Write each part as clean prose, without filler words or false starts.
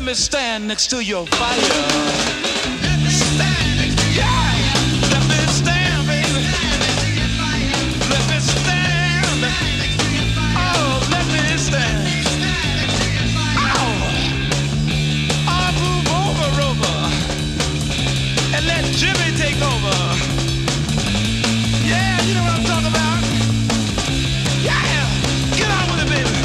me stand next to your fire. Let me stand. Yeah. Let me stand, baby. Let me stand. Oh, let me stand. Oh, I'll move over and let Jimmy take over. Yeah, you know what I'm talking about. Yeah, get on with it, baby.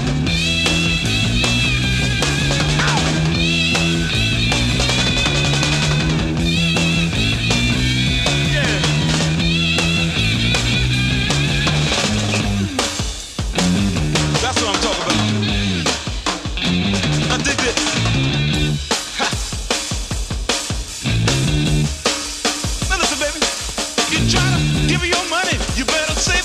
That's what I'm talking about. I dig this. Ha. Now listen, baby. You try to give me your money, you better save